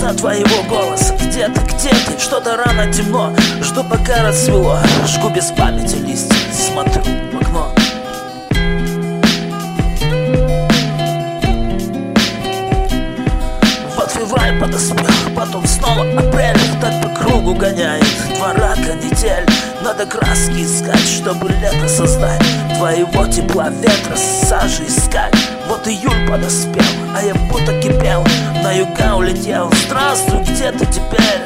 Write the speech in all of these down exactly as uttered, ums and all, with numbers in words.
слышно твоего голоса. Где ты, где ты? Что-то рано темно. Жду, пока рассвело. Жгу без памяти листья, смотрю в окно. Вот февраль подоспел, потом снова апрель. Так по кругу гоняет двора канитель. Надо краски искать, чтобы лето создать. Твоего тепла, ветра, сажи искать. Вот июль подоспел, а я будто кипел. На юга улетел. Здравствуй, где ты теперь?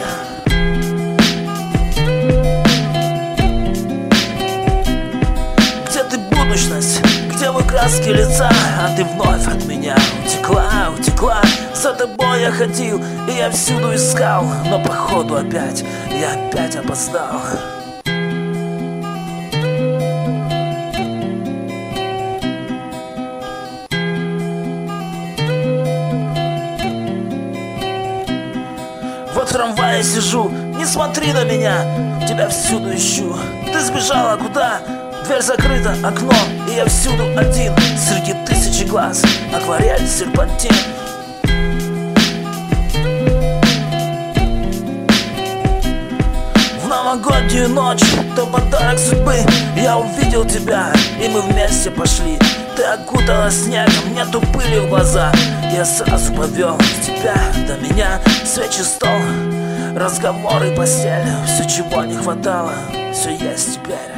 Где ты, будущность? Где вы, краски лица? А ты вновь от меня утекла, утекла. За тобой я ходил, и я всюду искал. Но походу опять, я опять опоздал. Вот в трамвае сижу, не смотри на меня. Тебя всюду ищу. Ты сбежала куда? Дверь закрыта, окно, и я всюду один. Среди тысячи глаз, акварель, серпантин. В новогоднюю ночь, то подарок судьбы, я увидел тебя, и мы вместе пошли. Ты окутала снегом, нету пыли в глаза. Я сразу повел тебя до меня. Свечи, стол, разговоры, постель. Все, чего не хватало, все есть теперь.